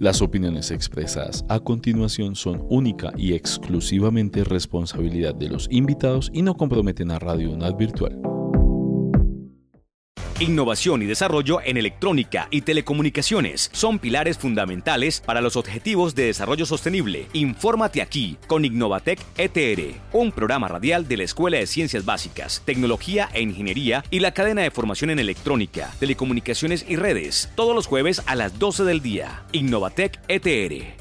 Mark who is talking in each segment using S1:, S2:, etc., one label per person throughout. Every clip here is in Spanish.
S1: Las opiniones expresadas a continuación son única y exclusivamente responsabilidad de los invitados y no comprometen a Radio UNAD Virtual.
S2: Innovación y desarrollo en electrónica y telecomunicaciones son pilares fundamentales para los objetivos de desarrollo sostenible. Infórmate aquí con Innovatec ETR, un programa radial de la Escuela de Ciencias Básicas, Tecnología e Ingeniería y la cadena de formación en electrónica, telecomunicaciones y redes, todos los jueves a las 12 del día. Innovatec ETR.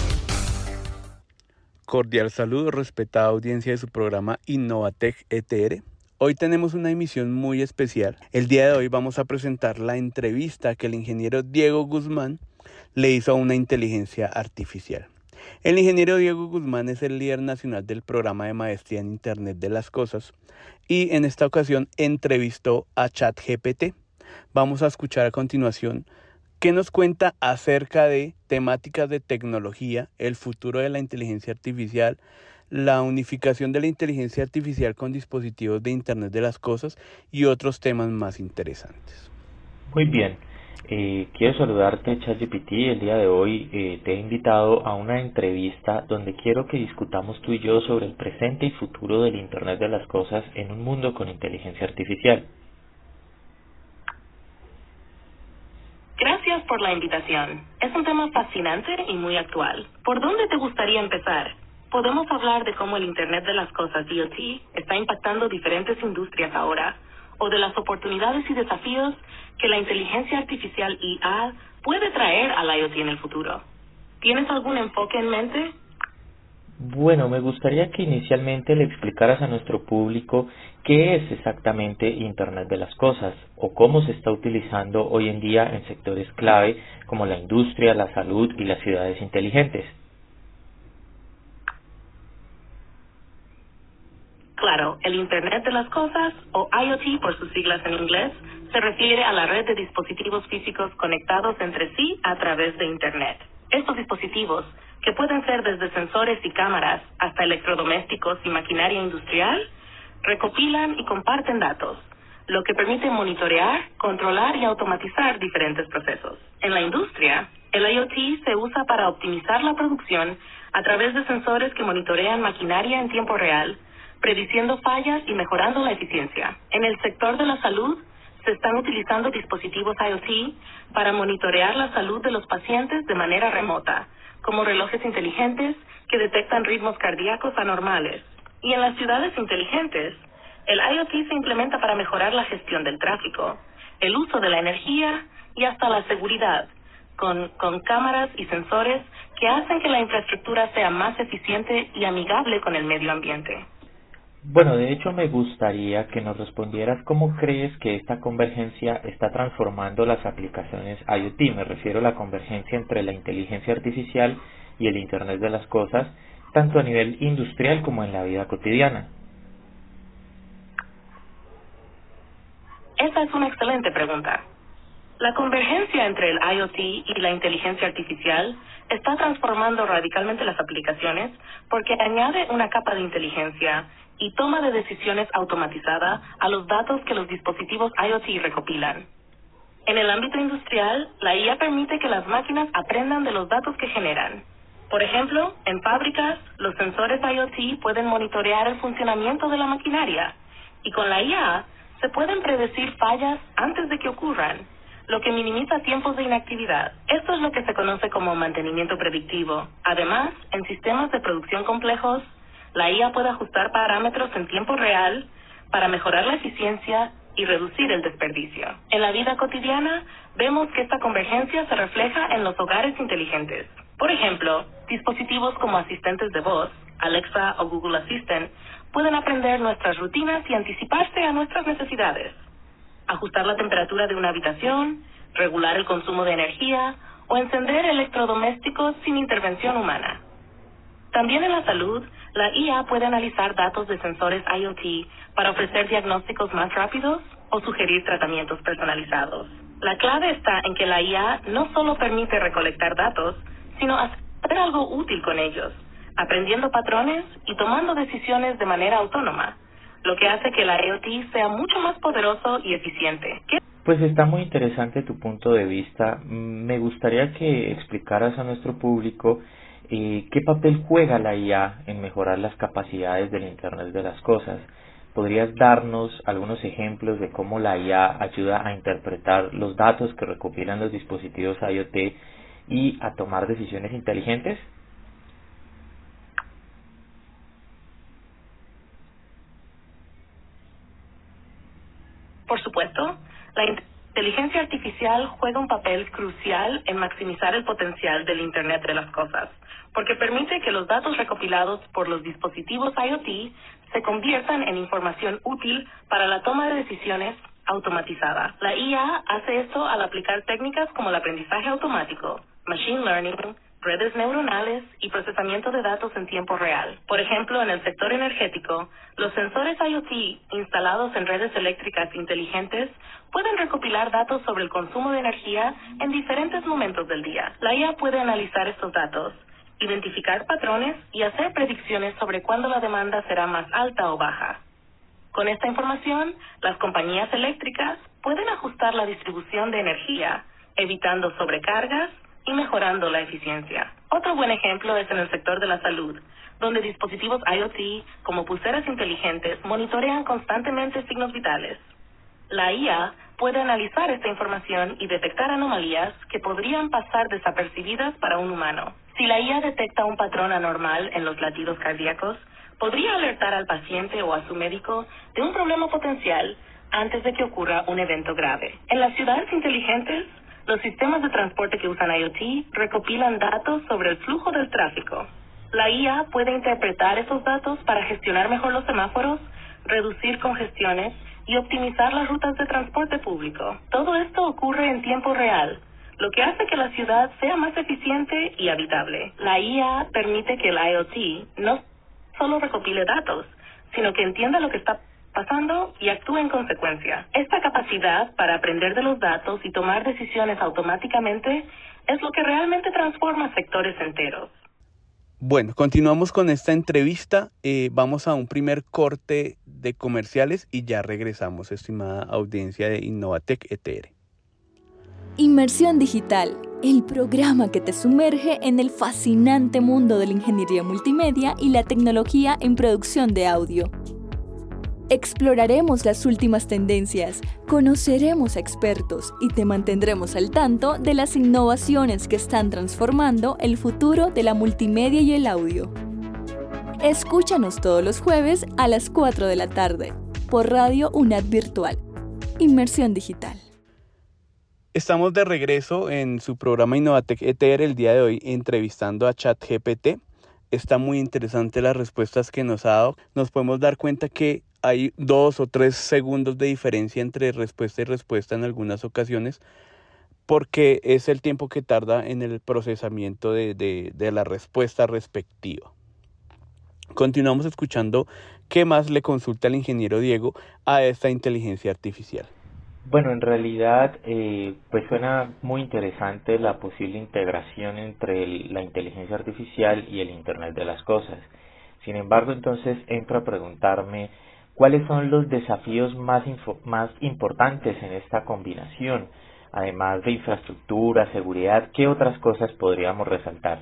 S3: Cordial saludo, respetada audiencia de su programa Innovatec ETR. Hoy tenemos una emisión muy especial. El día de hoy vamos a presentar la entrevista que el ingeniero Diego Guzmán le hizo a una inteligencia artificial. El ingeniero Diego Guzmán es el líder nacional del programa de maestría en Internet de las Cosas y en esta ocasión entrevistó a ChatGPT. Vamos a escuchar a continuación qué nos cuenta acerca de temáticas de tecnología, el futuro de la inteligencia artificial, la unificación de la inteligencia artificial con dispositivos de Internet de las Cosas y otros temas más interesantes.
S4: Muy bien, quiero saludarte, ChatGPT. El día de hoy te he invitado a una entrevista donde quiero que discutamos tú y yo sobre el presente y futuro del Internet de las Cosas en un mundo con inteligencia artificial.
S5: Gracias por la invitación. Es un tema fascinante y muy actual. ¿Por dónde te gustaría empezar? Podemos hablar de cómo el Internet de las Cosas, IoT, está impactando diferentes industrias ahora, o de las oportunidades y desafíos que la inteligencia artificial IA puede traer al IoT en el futuro. ¿Tienes algún enfoque en mente?
S4: Bueno, me gustaría que inicialmente le explicaras a nuestro público qué es exactamente Internet de las Cosas o cómo se está utilizando hoy en día en sectores clave como la industria, la salud y las ciudades inteligentes.
S5: Claro, el Internet de las Cosas, o IoT por sus siglas en inglés, se refiere a la red de dispositivos físicos conectados entre sí a través de Internet. Estos dispositivos, que pueden ser desde sensores y cámaras hasta electrodomésticos y maquinaria industrial, recopilan y comparten datos, lo que permite monitorear, controlar y automatizar diferentes procesos. En la industria, el IoT se usa para optimizar la producción a través de sensores que monitorean maquinaria en tiempo real, prediciendo fallas y mejorando la eficiencia. En el sector de la salud, se están utilizando dispositivos IoT para monitorear la salud de los pacientes de manera remota, como relojes inteligentes que detectan ritmos cardíacos anormales. Y en las ciudades inteligentes, el IoT se implementa para mejorar la gestión del tráfico, el uso de la energía y hasta la seguridad, con cámaras y sensores que hacen que la infraestructura sea más eficiente y amigable con el medio ambiente.
S4: Bueno, de hecho me gustaría que nos respondieras cómo crees que esta convergencia está transformando las aplicaciones IoT. Me refiero a la convergencia entre la inteligencia artificial y el Internet de las Cosas, tanto a nivel industrial como en la vida cotidiana.
S5: Esa es una excelente pregunta. La convergencia entre el IoT y la inteligencia artificial está transformando radicalmente las aplicaciones porque añade una capa de inteligencia y toma de decisiones automatizada a los datos que los dispositivos IoT recopilan. En el ámbito industrial, la IA permite que las máquinas aprendan de los datos que generan. Por ejemplo, en fábricas, los sensores IoT pueden monitorear el funcionamiento de la maquinaria y con la IA se pueden predecir fallas antes de que ocurran, lo que minimiza tiempos de inactividad. Esto es lo que se conoce como mantenimiento predictivo. Además, en sistemas de producción complejos, la IA puede ajustar parámetros en tiempo real para mejorar la eficiencia y reducir el desperdicio. En la vida cotidiana, vemos que esta convergencia se refleja en los hogares inteligentes. Por ejemplo, dispositivos como asistentes de voz, Alexa o Google Assistant, pueden aprender nuestras rutinas y anticiparse a nuestras necesidades. Ajustar la temperatura de una habitación, regular el consumo de energía o encender electrodomésticos sin intervención humana. También en la salud, la IA puede analizar datos de sensores IoT para ofrecer diagnósticos más rápidos o sugerir tratamientos personalizados. La clave está en que la IA no solo permite recolectar datos, sino hacer algo útil con ellos, aprendiendo patrones y tomando decisiones de manera autónoma, lo que hace que la IoT sea mucho más poderoso y eficiente. ¿Qué
S4: Pues está muy interesante tu punto de vista. Me gustaría que explicaras a nuestro público qué papel juega la IA en mejorar las capacidades del Internet de las cosas. ¿Podrías darnos algunos ejemplos de cómo la IA ayuda a interpretar los datos que recopilan los dispositivos IoT y a tomar decisiones inteligentes?
S5: Por supuesto, la inteligencia artificial juega un papel crucial en maximizar el potencial del Internet de las cosas, porque permite que los datos recopilados por los dispositivos IoT se conviertan en información útil para la toma de decisiones automatizada. La IA hace esto al aplicar técnicas como el aprendizaje automático, machine learning, redes neuronales y procesamiento de datos en tiempo real. Por ejemplo, en el sector energético, los sensores IoT instalados en redes eléctricas inteligentes pueden recopilar datos sobre el consumo de energía en diferentes momentos del día. La IA puede analizar estos datos, identificar patrones y hacer predicciones sobre cuándo la demanda será más alta o baja. Con esta información, las compañías eléctricas pueden ajustar la distribución de energía, evitando sobrecargas y mejorando la eficiencia. Otro buen ejemplo es en el sector de la salud, donde dispositivos IoT como pulseras inteligentes monitorean constantemente signos vitales. La IA puede analizar esta información y detectar anomalías que podrían pasar desapercibidas para un humano. Si la IA detecta un patrón anormal en los latidos cardíacos, podría alertar al paciente o a su médico de un problema potencial antes de que ocurra un evento grave. En las ciudades inteligentes, los sistemas de transporte que usan IoT recopilan datos sobre el flujo del tráfico. La IA puede interpretar esos datos para gestionar mejor los semáforos, reducir congestiones y optimizar las rutas de transporte público. Todo esto ocurre en tiempo real, lo que hace que la ciudad sea más eficiente y habitable. La IA permite que el IoT no solo recopile datos, sino que entienda lo que está pasando y actúe en consecuencia. Esta capacidad para aprender de los datos y tomar decisiones automáticamente es lo que realmente transforma sectores enteros.
S3: Bueno, continuamos con esta entrevista. Vamos a un primer corte de comerciales y ya regresamos, estimada audiencia de Innovatec ETR.
S6: Inmersión Digital, el programa que te sumerge en el fascinante mundo de la ingeniería multimedia y la tecnología en producción de audio. Exploraremos las últimas tendencias, conoceremos a expertos y te mantendremos al tanto de las innovaciones que están transformando el futuro de la multimedia y el audio. Escúchanos todos los jueves a las 4 de la tarde por Radio UNAD Virtual. Inmersión Digital.
S3: Estamos de regreso en su programa Innovatec ETR el día de hoy entrevistando a ChatGPT. Está muy interesante las respuestas que nos ha dado. Nos podemos dar cuenta que hay 2 o 3 segundos de diferencia entre respuesta y respuesta en algunas ocasiones, porque es el tiempo que tarda en el procesamiento de la respuesta respectiva. Continuamos escuchando qué más le consulta el ingeniero Diego a esta inteligencia artificial.
S4: Bueno, en realidad pues suena muy interesante la posible integración entre la inteligencia artificial y el Internet de las cosas. Sin embargo, entonces entro a preguntarme cuáles son los desafíos más importantes en esta combinación. Además de infraestructura, seguridad, ¿qué otras cosas podríamos resaltar?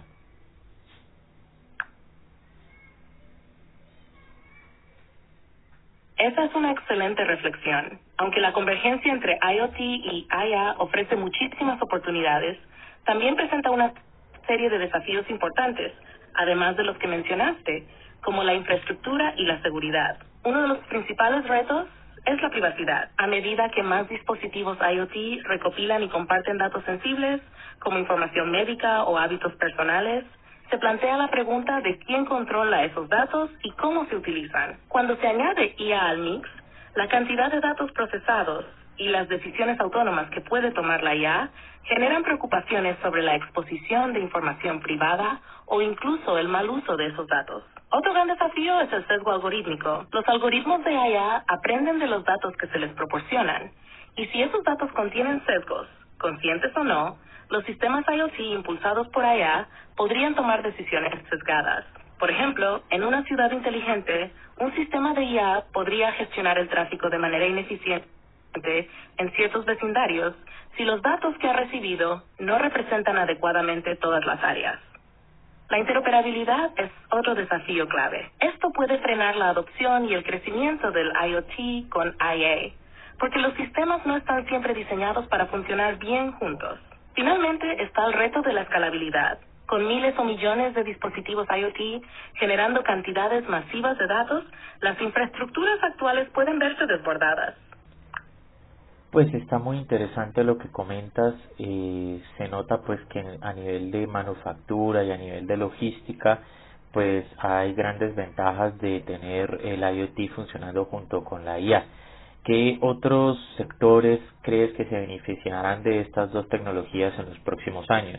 S5: Esa es una excelente reflexión. Aunque la convergencia entre IoT y IA ofrece muchísimas oportunidades, también presenta una serie de desafíos importantes, además de los que mencionaste, como la infraestructura y la seguridad. Uno de los principales retos es la privacidad. A medida que más dispositivos IoT recopilan y comparten datos sensibles, como información médica o hábitos personales, se plantea la pregunta de quién controla esos datos y cómo se utilizan. Cuando se añade IA al mix, la cantidad de datos procesados y las decisiones autónomas que puede tomar la IA generan preocupaciones sobre la exposición de información privada o incluso el mal uso de esos datos. Otro gran desafío es el sesgo algorítmico. Los algoritmos de IA aprenden de los datos que se les proporcionan, y si esos datos contienen sesgos, conscientes o no, los sistemas IoT impulsados por IA podrían tomar decisiones sesgadas. Por ejemplo, en una ciudad inteligente, un sistema de IA podría gestionar el tráfico de manera ineficiente en ciertos vecindarios si los datos que ha recibido no representan adecuadamente todas las áreas. La interoperabilidad es otro desafío clave. Esto puede frenar la adopción y el crecimiento del IoT con IA, porque los sistemas no están siempre diseñados para funcionar bien juntos. Finalmente está el reto de la escalabilidad. Con miles o millones de dispositivos IoT generando cantidades masivas de datos, las infraestructuras actuales pueden verse desbordadas.
S4: Pues está muy interesante lo que comentas. Se nota pues que a nivel de manufactura y a nivel de logística pues hay grandes ventajas de tener el IoT funcionando junto con la IA. ¿Qué otros sectores crees que se beneficiarán de estas dos tecnologías en los próximos años?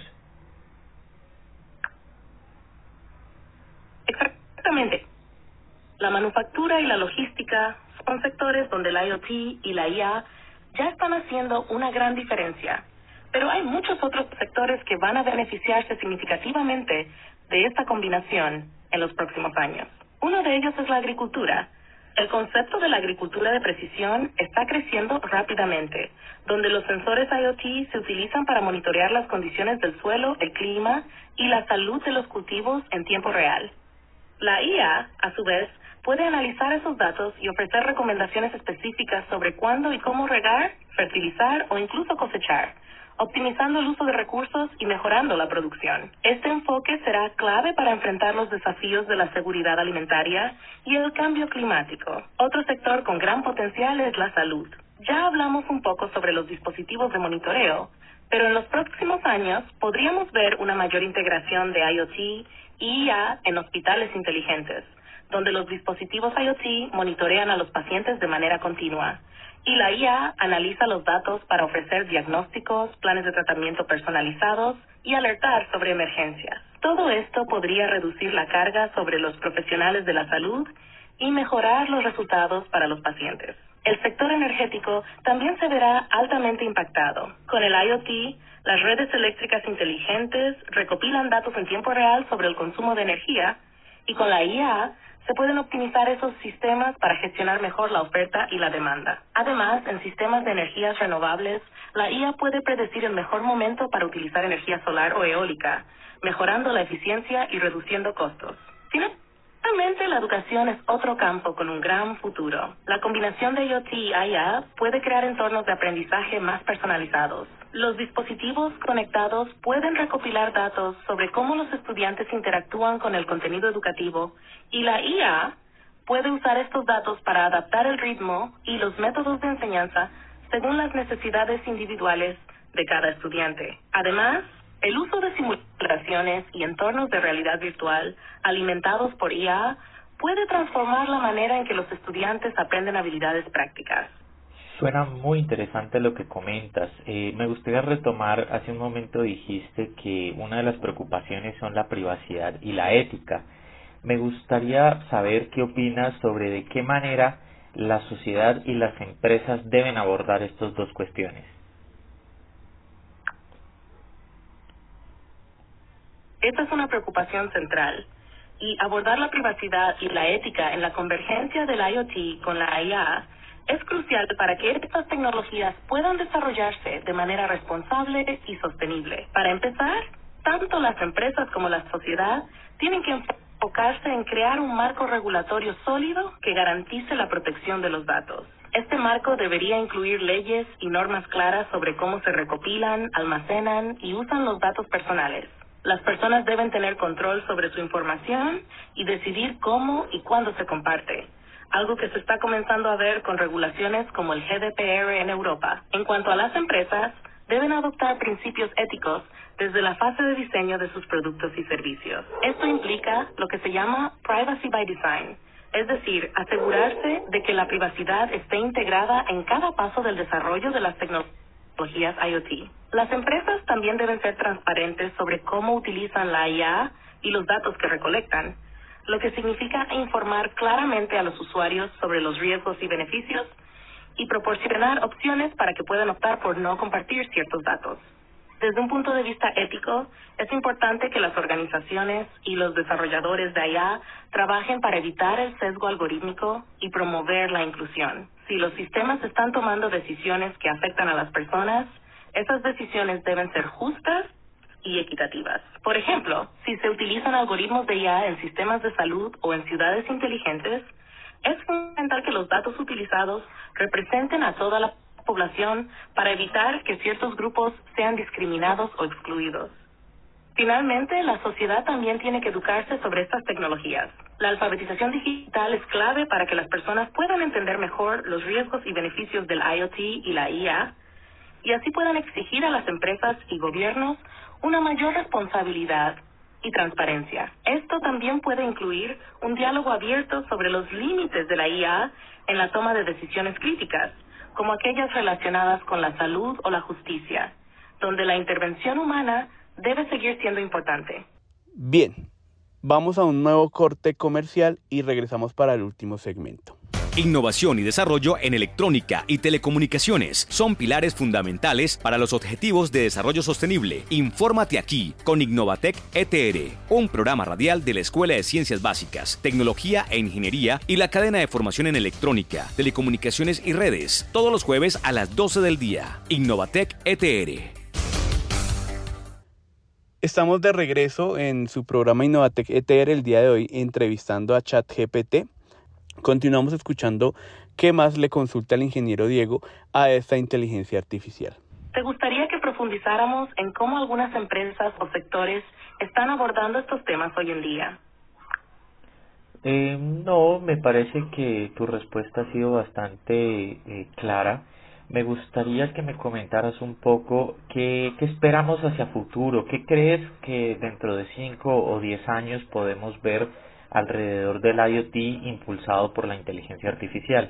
S5: Exactamente. La manufactura y la logística son sectores donde el IoT y la IA ya están haciendo una gran diferencia, pero hay muchos otros sectores que van a beneficiarse significativamente de esta combinación en los próximos años. Uno de ellos es la agricultura. El concepto de la agricultura de precisión está creciendo rápidamente, donde los sensores IoT se utilizan para monitorear las condiciones del suelo, el clima y la salud de los cultivos en tiempo real. La IA, a su vez, puede analizar esos datos y ofrecer recomendaciones específicas sobre cuándo y cómo regar, fertilizar o incluso cosechar, optimizando el uso de recursos y mejorando la producción. Este enfoque será clave para enfrentar los desafíos de la seguridad alimentaria y el cambio climático. Otro sector con gran potencial es la salud. Ya hablamos un poco sobre los dispositivos de monitoreo, pero en los próximos años podríamos ver una mayor integración de IoT y IA en hospitales inteligentes, donde los dispositivos IoT monitorean a los pacientes de manera continua y la IA analiza los datos para ofrecer diagnósticos, planes de tratamiento personalizados y alertar sobre emergencias. Todo esto podría reducir la carga sobre los profesionales de la salud y mejorar los resultados para los pacientes. El sector energético también se verá altamente impactado. Con el IoT, las redes eléctricas inteligentes recopilan datos en tiempo real sobre el consumo de energía y con la IA se pueden optimizar esos sistemas para gestionar mejor la oferta y la demanda. Además, en sistemas de energías renovables, la IA puede predecir el mejor momento para utilizar energía solar o eólica, mejorando la eficiencia y reduciendo costos. Finalmente, la educación es otro campo con un gran futuro. La combinación de IoT y IA puede crear entornos de aprendizaje más personalizados. Los dispositivos conectados pueden recopilar datos sobre cómo los estudiantes interactúan con el contenido educativo y la IA puede usar estos datos para adaptar el ritmo y los métodos de enseñanza según las necesidades individuales de cada estudiante. Además, el uso de simulaciones y entornos de realidad virtual alimentados por IA puede transformar la manera en que los estudiantes aprenden habilidades prácticas.
S4: Suena muy interesante lo que comentas. Me gustaría retomar, hace un momento dijiste que una de las preocupaciones son la privacidad y la ética. Me gustaría saber qué opinas sobre de qué manera la sociedad y las empresas deben abordar estas dos cuestiones.
S5: Esta es una preocupación central, y abordar la privacidad y la ética en la convergencia del IoT con la IA es crucial para que estas tecnologías puedan desarrollarse de manera responsable y sostenible. Para empezar, tanto las empresas como la sociedad tienen que enfocarse en crear un marco regulatorio sólido que garantice la protección de los datos. Este marco debería incluir leyes y normas claras sobre cómo se recopilan, almacenan y usan los datos personales. Las personas deben tener control sobre su información y decidir cómo y cuándo se comparte, algo que se está comenzando a ver con regulaciones como el GDPR en Europa. En cuanto a las empresas, deben adoptar principios éticos desde la fase de diseño de sus productos y servicios. Esto implica lo que se llama Privacy by Design, es decir, asegurarse de que la privacidad esté integrada en cada paso del desarrollo de las tecnologías IoT. Las empresas también deben ser transparentes sobre cómo utilizan la IA y los datos que recolectan, lo que significa informar claramente a los usuarios sobre los riesgos y beneficios y proporcionar opciones para que puedan optar por no compartir ciertos datos. Desde un punto de vista ético, es importante que las organizaciones y los desarrolladores de IA trabajen para evitar el sesgo algorítmico y promover la inclusión. Si los sistemas están tomando decisiones que afectan a las personas, esas decisiones deben ser justas y equitativas. Por ejemplo, si se utilizan algoritmos de IA en sistemas de salud o en ciudades inteligentes, es fundamental que los datos utilizados representen a toda la población para evitar que ciertos grupos sean discriminados o excluidos. Finalmente, la sociedad también tiene que educarse sobre estas tecnologías. La alfabetización digital es clave para que las personas puedan entender mejor los riesgos y beneficios del IoT y la IA, y así puedan exigir a las empresas y gobiernos una mayor responsabilidad y transparencia. Esto también puede incluir un diálogo abierto sobre los límites de la IA en la toma de decisiones críticas, como aquellas relacionadas con la salud o la justicia, donde la intervención humana debe seguir siendo importante.
S3: Bien, vamos a un nuevo corte comercial y regresamos para el último segmento.
S2: Innovación y desarrollo en electrónica y telecomunicaciones son pilares fundamentales para los objetivos de desarrollo sostenible. Infórmate aquí con Innovatec ETR, un programa radial de la Escuela de Ciencias Básicas, Tecnología e Ingeniería y la cadena de formación en electrónica, telecomunicaciones y redes, todos los jueves a las 12 del día. Innovatec ETR.
S3: Estamos de regreso en su programa Innovatec ETR el día de hoy entrevistando a ChatGPT. Continuamos escuchando qué más le consulta el ingeniero Diego a esta inteligencia artificial.
S5: ¿Te gustaría que profundizáramos en cómo algunas empresas o sectores están abordando estos temas hoy en día?
S4: No, me parece que tu respuesta ha sido bastante clara. Me gustaría que me comentaras un poco qué esperamos hacia futuro. ¿Qué crees que dentro de 5 o 10 años podemos ver alrededor del IoT impulsado por la inteligencia artificial?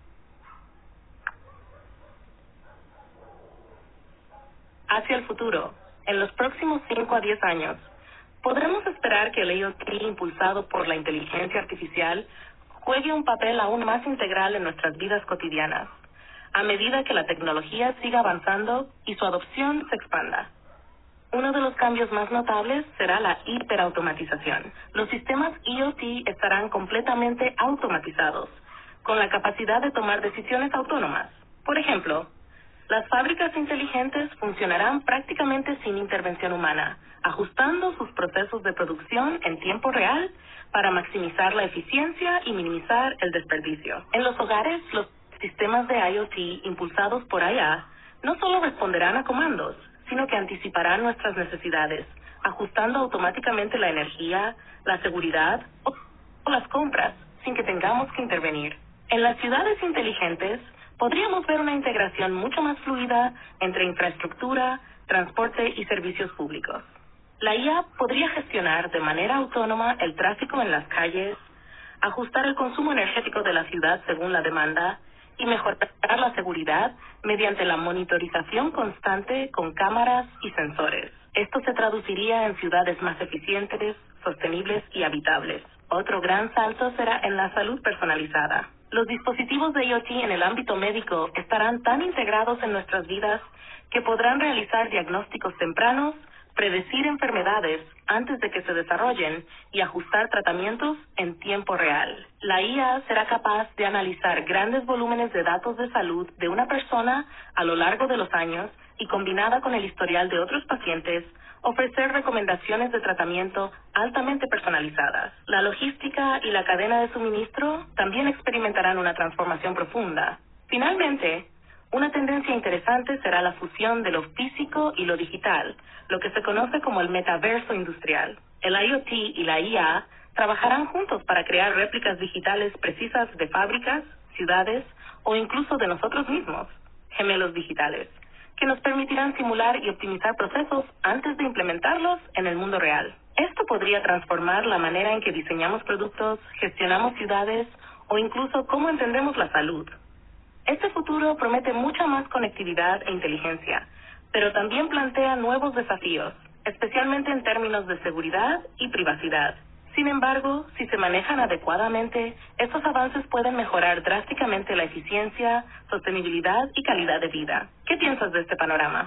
S5: Hacia el futuro, en los próximos 5 a 10 años, podremos esperar que el IoT impulsado por la inteligencia artificial juegue un papel aún más integral en nuestras vidas cotidianas, a medida que la tecnología siga avanzando y su adopción se expanda. Uno de los cambios más notables será la hiperautomatización. Los sistemas IoT estarán completamente automatizados, con la capacidad de tomar decisiones autónomas. Por ejemplo, las fábricas inteligentes funcionarán prácticamente sin intervención humana, ajustando sus procesos de producción en tiempo real para maximizar la eficiencia y minimizar el desperdicio. En los hogares, los sistemas de IoT impulsados por IA no solo responderán a comandos, sino que anticiparán nuestras necesidades, ajustando automáticamente la energía, la seguridad o las compras, sin que tengamos que intervenir. En las ciudades inteligentes, podríamos ver una integración mucho más fluida entre infraestructura, transporte y servicios públicos. La IA podría gestionar de manera autónoma el tráfico en las calles, ajustar el consumo energético de la ciudad según la demanda y mejorar la seguridad mediante la monitorización constante con cámaras y sensores. Esto se traduciría en ciudades más eficientes, sostenibles y habitables. Otro gran salto será en la salud personalizada. Los dispositivos de IoT en el ámbito médico estarán tan integrados en nuestras vidas que podrán realizar diagnósticos tempranos, predecir enfermedades antes de que se desarrollen y ajustar tratamientos en tiempo real. La IA será capaz de analizar grandes volúmenes de datos de salud de una persona a lo largo de los años y, combinada con el historial de otros pacientes, ofrecer recomendaciones de tratamiento altamente personalizadas. La logística y la cadena de suministro también experimentarán una transformación profunda. Finalmente, una tendencia interesante será la fusión de lo físico y lo digital, lo que se conoce como el metaverso industrial. El IoT y la IA trabajarán juntos para crear réplicas digitales precisas de fábricas, ciudades o incluso de nosotros mismos, gemelos digitales, que nos permitirán simular y optimizar procesos antes de implementarlos en el mundo real. Esto podría transformar la manera en que diseñamos productos, gestionamos ciudades o incluso cómo entendemos la salud. Este futuro promete mucha más conectividad e inteligencia, pero también plantea nuevos desafíos, especialmente en términos de seguridad y privacidad. Sin embargo, si se manejan adecuadamente, estos avances pueden mejorar drásticamente la eficiencia, sostenibilidad y calidad de vida. ¿Qué piensas de este panorama?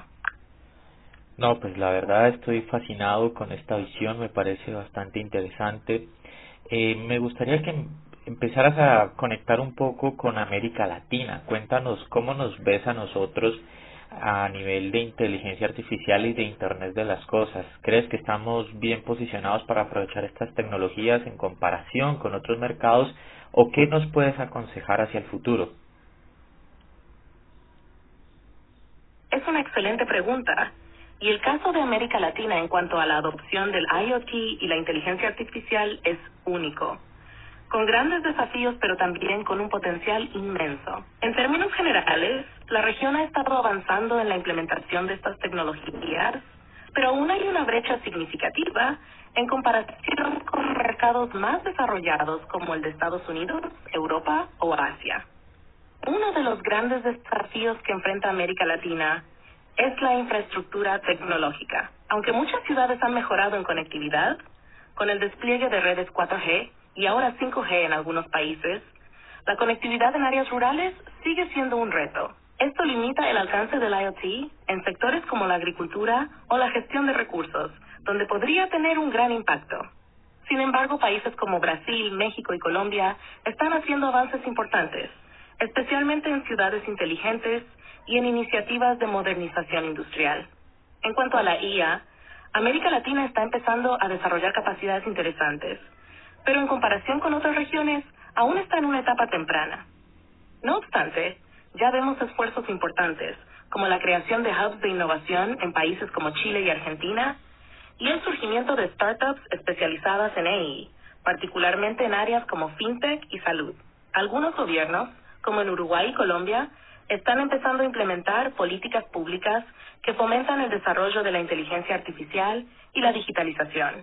S4: No, pues la verdad estoy fascinado con esta visión, me parece bastante interesante. Me gustaría que empezaras a conectar un poco con América Latina. Cuéntanos cómo nos ves a nosotros a nivel de inteligencia artificial y de Internet de las cosas. ¿Crees que estamos bien posicionados para aprovechar estas tecnologías en comparación con otros mercados o qué nos puedes aconsejar hacia el futuro?
S5: Es una excelente pregunta. Y el caso de América Latina en cuanto a la adopción del IoT y la inteligencia artificial es único, con grandes desafíos pero también con un potencial inmenso. En términos generales, la región ha estado avanzando en la implementación de estas tecnologías, pero aún hay una brecha significativa en comparación con mercados más desarrollados como el de Estados Unidos, Europa o Asia. Uno de los grandes desafíos que enfrenta América Latina es la infraestructura tecnológica. Aunque muchas ciudades han mejorado en conectividad, con el despliegue de redes 4G y ahora 5G en algunos países, la conectividad en áreas rurales sigue siendo un reto. Esto limita el alcance del IoT en sectores como la agricultura o la gestión de recursos, donde podría tener un gran impacto. Sin embargo, países como Brasil, México y Colombia están haciendo avances importantes, especialmente en ciudades inteligentes y en iniciativas de modernización industrial. En cuanto a la IA, América Latina está empezando a desarrollar capacidades interesantes, pero en comparación con otras regiones, aún está en una etapa temprana. No obstante, ya vemos esfuerzos importantes, como la creación de hubs de innovación en países como Chile y Argentina, y el surgimiento de startups especializadas en AI, particularmente en áreas como fintech y salud. Algunos gobiernos, como en Uruguay y Colombia, están empezando a implementar políticas públicas que fomentan el desarrollo de la inteligencia artificial y la digitalización.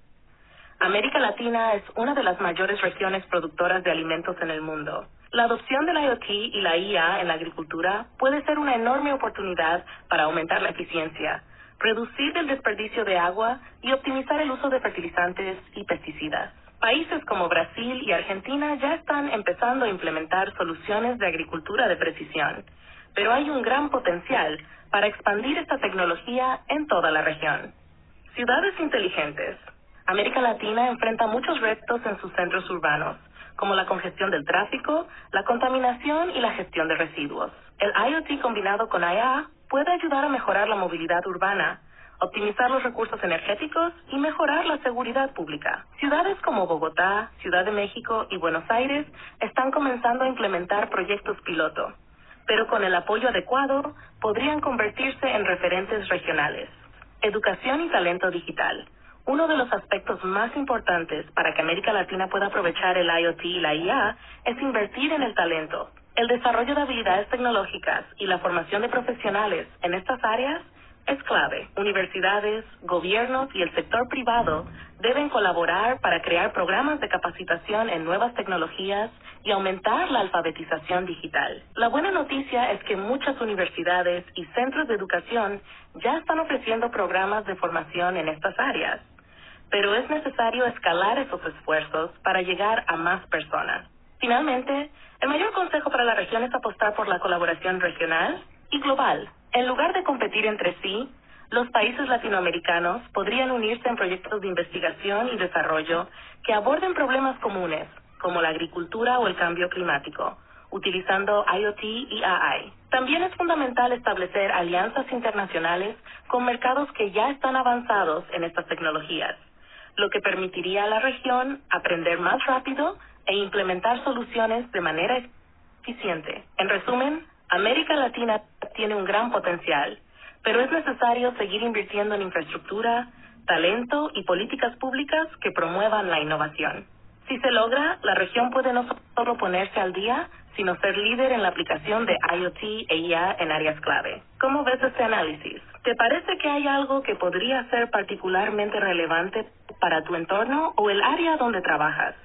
S5: América Latina es una de las mayores regiones productoras de alimentos en el mundo. La adopción del IoT y la IA en la agricultura puede ser una enorme oportunidad para aumentar la eficiencia, reducir el desperdicio de agua y optimizar el uso de fertilizantes y pesticidas. Países como Brasil y Argentina ya están empezando a implementar soluciones de agricultura de precisión, pero hay un gran potencial para expandir esta tecnología en toda la región. Ciudades inteligentes. América Latina enfrenta muchos retos en sus centros urbanos, como la congestión del tráfico, la contaminación y la gestión de residuos. El IoT combinado con IA puede ayudar a mejorar la movilidad urbana, optimizar los recursos energéticos y mejorar la seguridad pública. Ciudades como Bogotá, Ciudad de México y Buenos Aires están comenzando a implementar proyectos piloto, pero con el apoyo adecuado podrían convertirse en referentes regionales. Educación y talento digital. Uno de los aspectos más importantes para que América Latina pueda aprovechar el IoT y la IA es invertir en el talento. El desarrollo de habilidades tecnológicas y la formación de profesionales en estas áreas es clave. Universidades, gobiernos y el sector privado deben colaborar para crear programas de capacitación en nuevas tecnologías y aumentar la alfabetización digital. La buena noticia es que muchas universidades y centros de educación ya están ofreciendo programas de formación en estas áreas, pero es necesario escalar esos esfuerzos para llegar a más personas. Finalmente, el mayor consejo para la región es apostar por la colaboración regional y global. En lugar de competir entre sí, los países latinoamericanos podrían unirse en proyectos de investigación y desarrollo que aborden problemas comunes, como la agricultura o el cambio climático, utilizando IoT y AI. También es fundamental establecer alianzas internacionales con mercados que ya están avanzados en estas tecnologías, lo que permitiría a la región aprender más rápido e implementar soluciones de manera eficiente. En resumen, América Latina tiene un gran potencial, pero es necesario seguir invirtiendo en infraestructura, talento y políticas públicas que promuevan la innovación. Si se logra, la región puede no solo ponerse al día, sino ser líder en la aplicación de IoT e IA en áreas clave. ¿Cómo ves este análisis? ¿Te parece que hay algo que podría ser particularmente relevante para tu entorno o el área donde trabajas?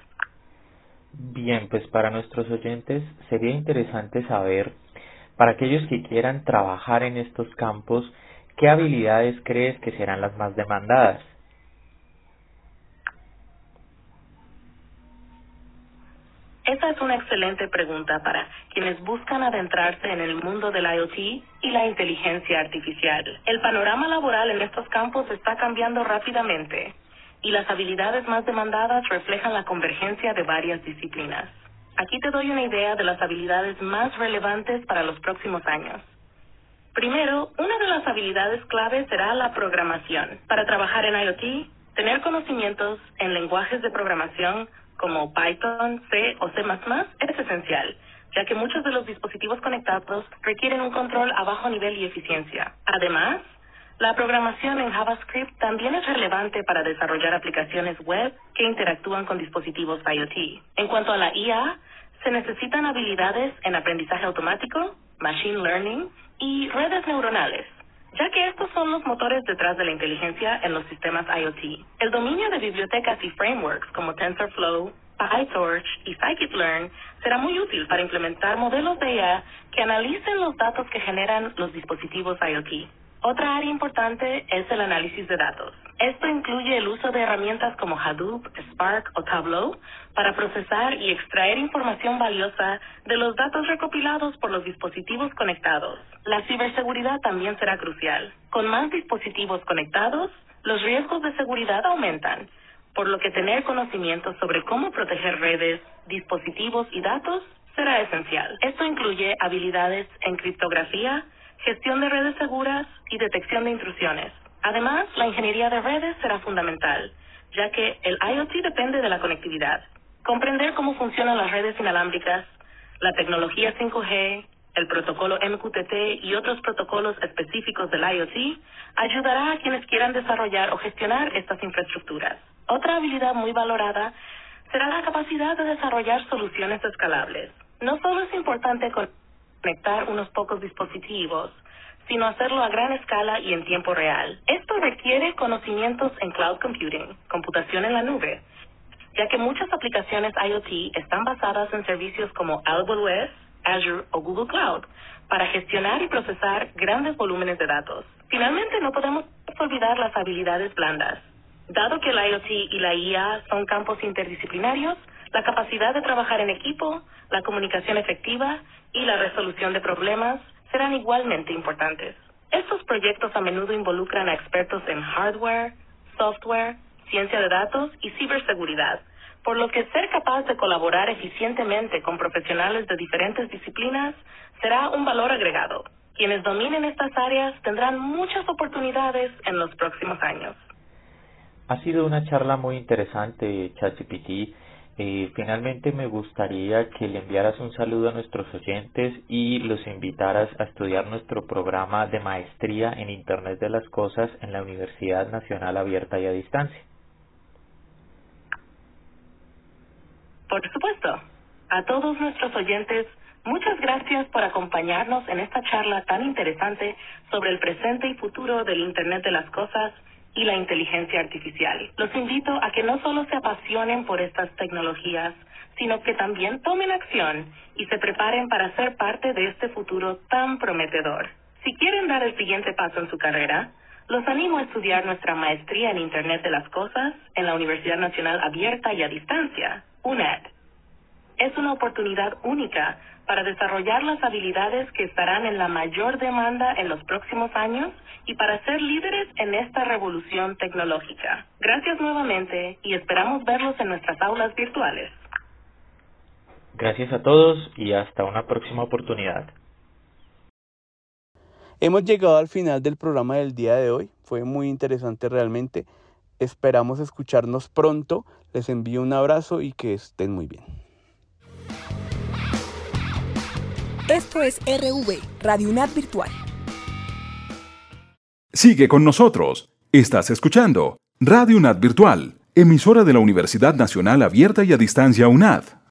S4: Bien, pues para nuestros oyentes sería interesante saber, para aquellos que quieran trabajar en estos campos, ¿qué habilidades crees que serán las más demandadas?
S5: Esa es una excelente pregunta para quienes buscan adentrarse en el mundo del IoT y la inteligencia artificial. El panorama laboral en estos campos está cambiando rápidamente y las habilidades más demandadas reflejan la convergencia de varias disciplinas. Aquí te doy una idea de las habilidades más relevantes para los próximos años. Primero, una de las habilidades clave será la programación. Para trabajar en IoT, tener conocimientos en lenguajes de programación como Python, C o C++ es esencial, ya que muchos de los dispositivos conectados requieren un control a bajo nivel y eficiencia. Además, la programación en JavaScript también es relevante para desarrollar aplicaciones web que interactúan con dispositivos IoT. En cuanto a la IA, se necesitan habilidades en aprendizaje automático, machine learning y redes neuronales, ya que estos son los motores detrás de la inteligencia en los sistemas IoT. El dominio de bibliotecas y frameworks como TensorFlow, PyTorch y Scikit-learn será muy útil para implementar modelos de IA que analicen los datos que generan los dispositivos IoT. Otra área importante es el análisis de datos. Esto incluye el uso de herramientas como Hadoop, Spark o Tableau para procesar y extraer información valiosa de los datos recopilados por los dispositivos conectados. La ciberseguridad también será crucial. Con más dispositivos conectados, los riesgos de seguridad aumentan, por lo que tener conocimiento sobre cómo proteger redes, dispositivos y datos será esencial. Esto incluye habilidades en criptografía, gestión de redes seguras y detección de intrusiones. Además, la ingeniería de redes será fundamental, ya que el IoT depende de la conectividad. Comprender cómo funcionan las redes inalámbricas, la tecnología 5G, el protocolo MQTT y otros protocolos específicos del IoT ayudará a quienes quieran desarrollar o gestionar estas infraestructuras. Otra habilidad muy valorada será la capacidad de desarrollar soluciones escalables. No solo es importante conectar unos pocos dispositivos, sino hacerlo a gran escala y en tiempo real. Esto requiere conocimientos en cloud computing, computación en la nube, ya que muchas aplicaciones IoT están basadas en servicios como AWS, Azure o Google Cloud para gestionar y procesar grandes volúmenes de datos. Finalmente, no podemos olvidar las habilidades blandas. Dado que el IoT y la IA son campos interdisciplinarios, la capacidad de trabajar en equipo, la comunicación efectiva y la resolución de problemas serán igualmente importantes. Estos proyectos a menudo involucran a expertos en hardware, software, ciencia de datos y ciberseguridad, por lo que ser capaz de colaborar eficientemente con profesionales de diferentes disciplinas será un valor agregado. Quienes dominen estas áreas tendrán muchas oportunidades en los próximos años.
S4: Ha sido una charla muy interesante, ChatGPT. Finalmente me gustaría que le enviaras un saludo a nuestros oyentes y los invitaras a estudiar nuestro programa de maestría en Internet de las Cosas en la Universidad Nacional Abierta y a Distancia.
S5: Por supuesto. A todos nuestros oyentes, muchas gracias por acompañarnos en esta charla tan interesante sobre el presente y futuro del Internet de las Cosas y la inteligencia artificial. Los invito a que no solo se apasionen por estas tecnologías, sino que también tomen acción y se preparen para ser parte de este futuro tan prometedor. Si quieren dar el siguiente paso en su carrera, los animo a estudiar nuestra maestría en Internet de las Cosas en la Universidad Nacional Abierta y a Distancia, UNAD. Es una oportunidad única para desarrollar las habilidades que estarán en la mayor demanda en los próximos años y para ser líderes en esta revolución tecnológica. Gracias nuevamente y esperamos verlos en nuestras aulas virtuales.
S4: Gracias a todos y hasta una próxima oportunidad.
S3: Hemos llegado al final del programa del día de hoy. Fue muy interesante realmente. Esperamos escucharnos pronto. Les envío un abrazo y que estén muy bien.
S7: Esto es RV, Radio UNAD Virtual.
S8: Sigue con nosotros. Estás escuchando Radio UNAD Virtual, emisora de la Universidad Nacional Abierta y a Distancia UNAD.